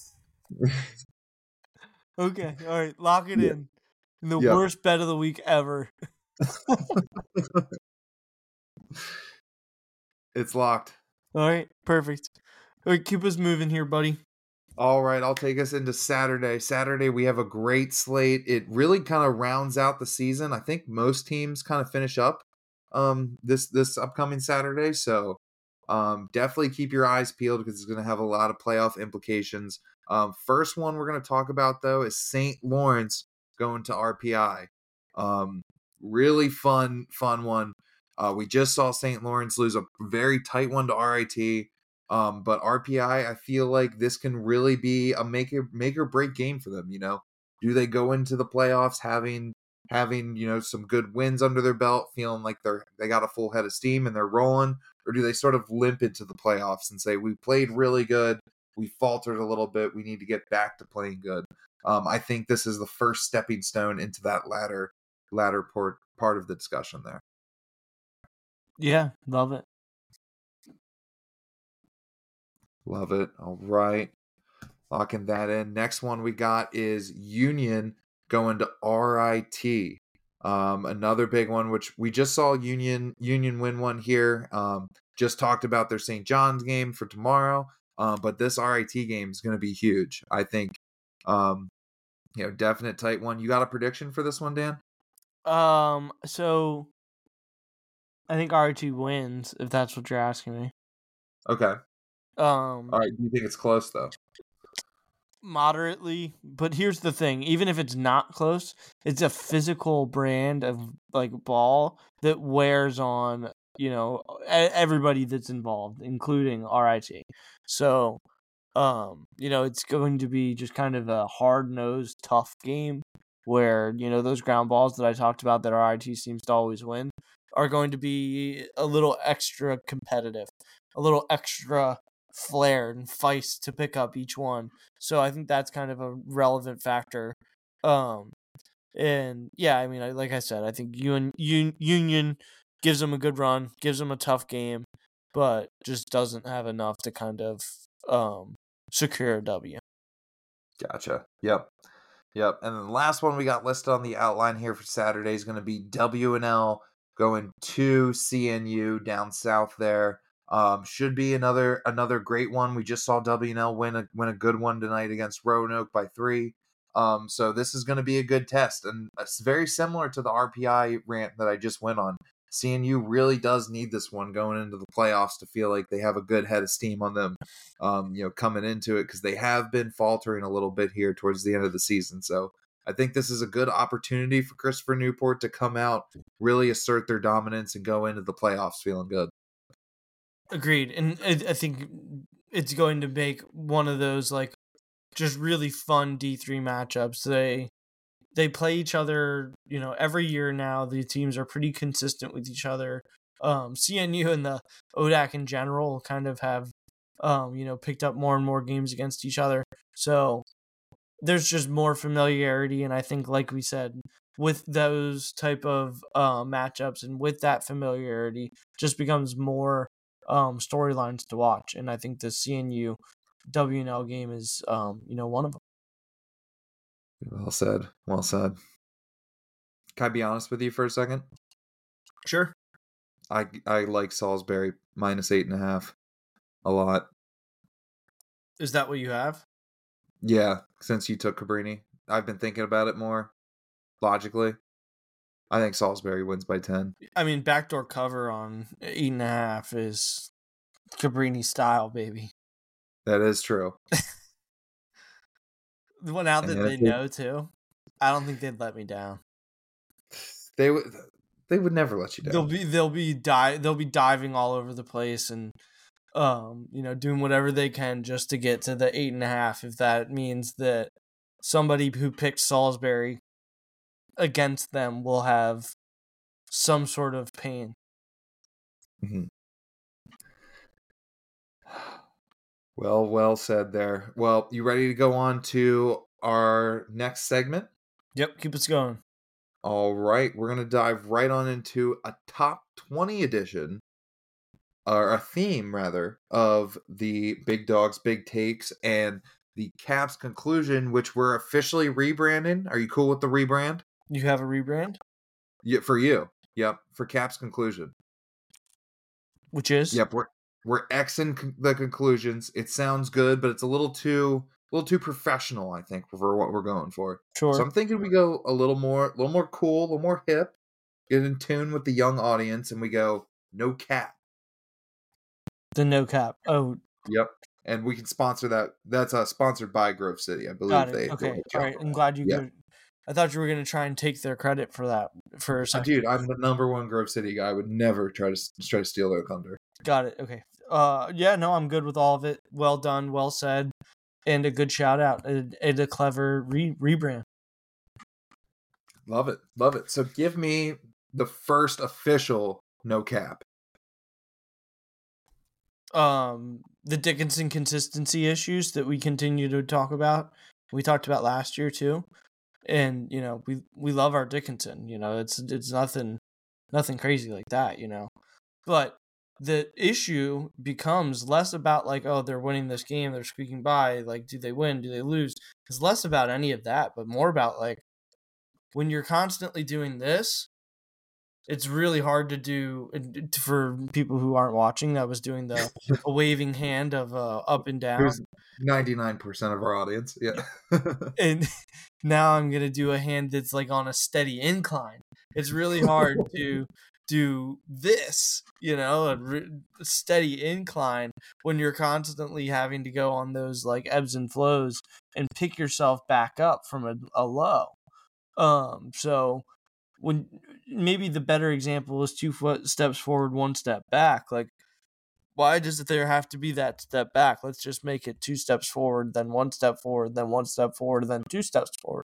Okay, all right, lock it yeah. in. The yep. worst bet of the week ever. It's locked. All right, perfect. All right, keep us moving here, buddy. All right, I'll take us into Saturday. Saturday, we have a great slate. It really kind of rounds out the season. I think most teams kind of finish up um, this this upcoming Saturday. So um, definitely keep your eyes peeled because it's going to have a lot of playoff implications. Um, first one we're going to talk about, though, is Saint Lawrence going to R P I. Um, really fun, fun one. Uh, we just saw Saint Lawrence lose a very tight one to R I T. Um, but R P I, I feel like this can really be a make or make or break game for them. You know, do they go into the playoffs having having you know some good wins under their belt, feeling like they're they got a full head of steam and they're rolling, or do they sort of limp into the playoffs and say we played really good, we faltered a little bit, we need to get back to playing good? Um, I think this is the first stepping stone into that latter latter part part of the discussion there. Yeah, love it. Love it. All right. Locking that in. Next one we got is Union going to R I T. Um, another big one, which we just saw Union Union win one here. Um, just talked about their Saint John's game for tomorrow. Um, but this R I T game is going to be huge. I think, um, you know, definite tight one. You got a prediction for this one, Dan? Um, so I think R I T wins, if that's what you're asking me. Okay. Um, All right. Do you think it's close though? Moderately, but here's the thing: even if it's not close, it's a physical brand of like ball that wears on, you know, everybody that's involved, including R I T. So, um, you know, it's going to be just kind of a hard-nosed, tough game where, you know, those ground balls that I talked about that R I T seems to always win are going to be a little extra competitive, a little extra flair and feist to pick up each one. So I think that's kind of a relevant factor. Um, and yeah, I mean, like I said, I think Un- Un- Union gives them a good run, gives them a tough game, but just doesn't have enough to kind of um, secure a W. Gotcha. Yep. Yep. And then the last one we got listed on the outline here for Saturday is going to be W and L going to C N U down south there. Um, should be another another great one. We just saw W and L win a win a good one tonight against Roanoke by three. Um, so this is going to be a good test, and it's very similar to the R P I rant that I just went on. C N U really does need this one going into the playoffs to feel like they have a good head of steam on them, um, you know, coming into it, because they have been faltering a little bit here towards the end of the season. So I think this is a good opportunity for Christopher Newport to come out, really assert their dominance, and go into the playoffs feeling good. Agreed. And I, I think it's going to make one of those like just really fun D three matchups. They they play each other, you know, every year now. The teams are pretty consistent with each other. Um, C N U and the O D A C in general kind of have, um, you know, picked up more and more games against each other. So there's just more familiarity, and I think, like we said, with those type of uh, matchups and with that familiarity, just becomes more um, storylines to watch. And I think the C N U W N L game is, um, you know, one of them. Well said. Well said. Can I be honest with you for a second? Sure. I I like Salisbury minus eight and a half a lot. Is that what you have? Yeah, since you took Cabrini, I've been thinking about it more logically. I think Salisbury wins by ten. I mean, backdoor cover on eight and a half is Cabrini style, baby. That is true. Well, now that And they if know too, I don't think they'd let me down. They would. They would never let you down. They'll be they'll be di- they'll be diving all over the place and um you know doing whatever they can just to get to the eight and a half. If that means that somebody who picked Salisbury against them will have some sort of pain. Mm-hmm. Well, well said there. Well, you ready to go on to our next segment? Yep, keep us going. All right, we're going to dive right on into a top twenty edition, or a theme rather, of the Big Dogs Big Takes and the Caps conclusion, which we're officially rebranding. Are you cool with the rebrand? You have a rebrand? Yeah, for you. Yep, for Caps conclusion. Which is? Yep, we're we're Xing con- the conclusions. It sounds good, but it's a little too little too professional, I think, for what we're going for. Sure. So I'm thinking we go a little more, a little more cool, a little more hip, get in tune with the young audience, and we go no cap. The no cap. Oh, Yep. And we can sponsor that. That's uh, sponsored by Grove City, I believe. got it. They Okay. they All right. I'm glad you yeah. could. I thought you were going to try and take their credit for that for a Uh, second. dude, I'm the number one Grove City guy. I would never try to try to steal their thunder. Got it. Okay. Uh, yeah, no, I'm good with all of it. Well done, well said, and a good shout out and, and a clever re- rebrand. Love it, love it. So give me the first official no cap. Um, the Dickinson consistency issues that we continue to talk about. We talked about last year too, and you know we we love our Dickinson. You know, it's it's nothing nothing crazy like that. You know, but the issue becomes less about like, oh, they're winning this game, they're squeaking by, like, do they win, do they lose? It's less about any of that, but more about like when you're constantly doing this, it's really hard to do for people who aren't watching. That was doing the a waving hand of uh, up and down. Who's ninety-nine percent of our audience? Yeah. And now I'm gonna do a hand that's like on a steady incline. It's really hard to do this, you know, a, re- a steady incline when you're constantly having to go on those like ebbs and flows and pick yourself back up from a, a low. Um, so when maybe the better example is two foot steps forward, one step back. Like, why does there have to be that step back? Let's just make it two steps forward, then one step forward, then one step forward, then two steps forward.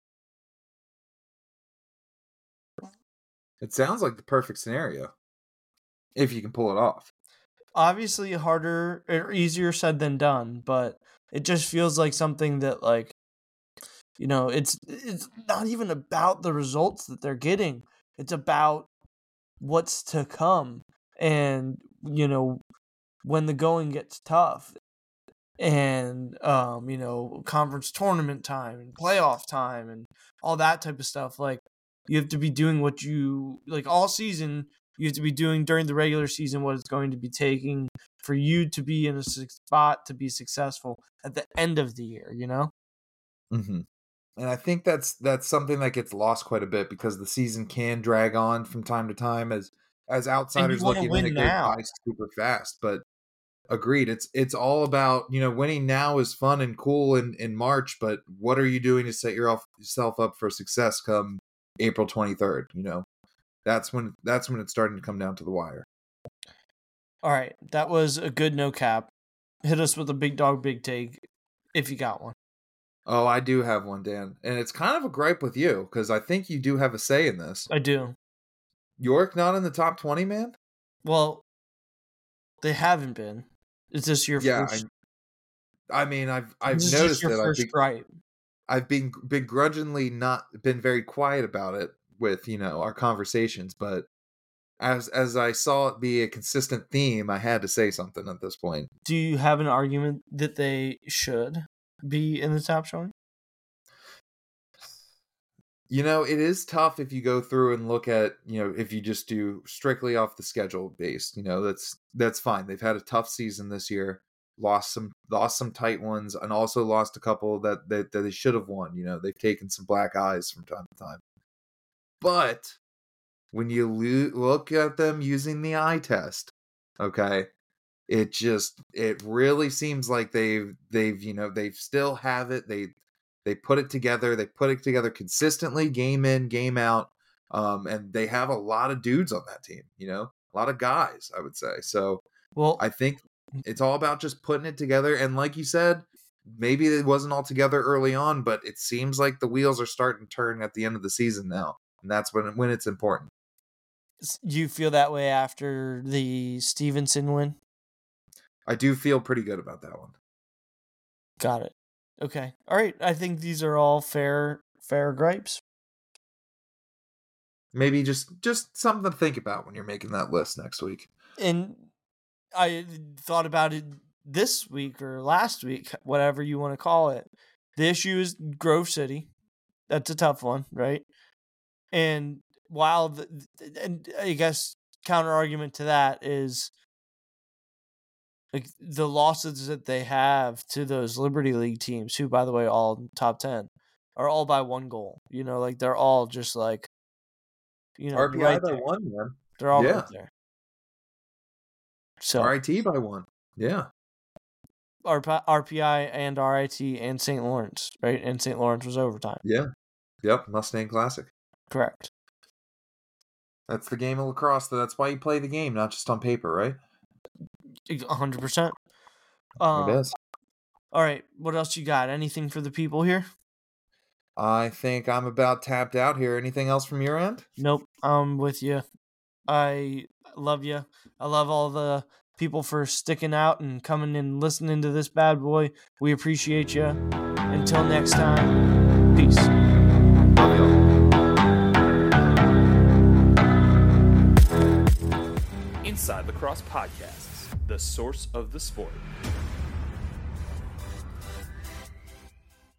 It sounds like the perfect scenario if you can pull it off. Obviously harder or easier said than done, but it just feels like something that, like, you know, it's it's not even about the results that they're getting. It's about what's to come. And, you know, when the going gets tough and, um, you know, conference tournament time and playoff time and all that type of stuff, like, you have to be doing what you, like, all season, you have to be doing during the regular season what it's going to be taking for you to be in a spot to be successful at the end of the year, you know? Mm-hmm. And I think that's that's something that gets lost quite a bit because the season can drag on from time to time as as outsiders looking in, it goes by super fast. But agreed, it's it's all about, you know, winning now is fun and cool in, in March, but what are you doing to set yourself up for success come April twenty-third? You know, that's when that's when it's starting to come down to the wire. All right, that was a good no cap. Hit us with a big dog, big take if you got one. Oh, I do have one, Dan. And it's kind of a gripe with you, because I think you do have a say in this. I do. York not in the top twenty, man? Well, they haven't been. Is this your yeah, first? I, I mean, I've I've this noticed your it. First I've been, gripe. I've been begrudgingly not been very quiet about it with, you know, our conversations, but as as I saw it be a consistent theme, I had to say something at this point. Do you have an argument that they should be in the top twenty? You know, it is tough if you go through and look at, you know, if you just do strictly off the schedule based, you know, that's that's fine. They've had a tough season this year, lost some lost some tight ones, and also lost a couple that that, that they should have won. You know, they've taken some black eyes from time to time. But when you lo- look at them using the eye test, okay, it just it really seems like they've they've you know they've still have it. They They put it together. They put it together consistently, game in, game out. Um, and they have a lot of dudes on that team, you know, a lot of guys, I would say. So well, I think it's all about just putting it together. And like you said, maybe it wasn't all together early on, but it seems like the wheels are starting to turn at the end of the season now. And that's when, when it's important. You feel that way after the Stevenson win? I do feel pretty good about that one. Got it. Okay. All right. I think these are all fair, fair gripes. Maybe just, just something to think about when you're making that list next week. And I thought about it this week or last week, whatever you want to call it. The issue is Grove City. That's a tough one, right? And while, the, and I guess counter argument to that is like the losses that they have to those Liberty League teams, who by the way all top ten, are all by one goal. You know, like they're all just like, you know, R P I right by there. one, man. They're all Yeah. right there. So R I T by one. Yeah. R P I and R I T and Saint Lawrence, right? And Saint Lawrence was overtime. Yeah. Yep. Mustang Classic. Correct. That's the game of lacrosse. That's why you play the game, not just on paper, right? A hundred percent. It Um, is. all right. What else you got? Anything for the people here? I think I'm about tapped out here. Anything else from your end? Nope. I'm with you. I love you. I love all the people for sticking out and coming and listening to this bad boy. We appreciate you. Until next time, peace. Love y'all. Inside Lacrosse Podcasts, the source of the sport.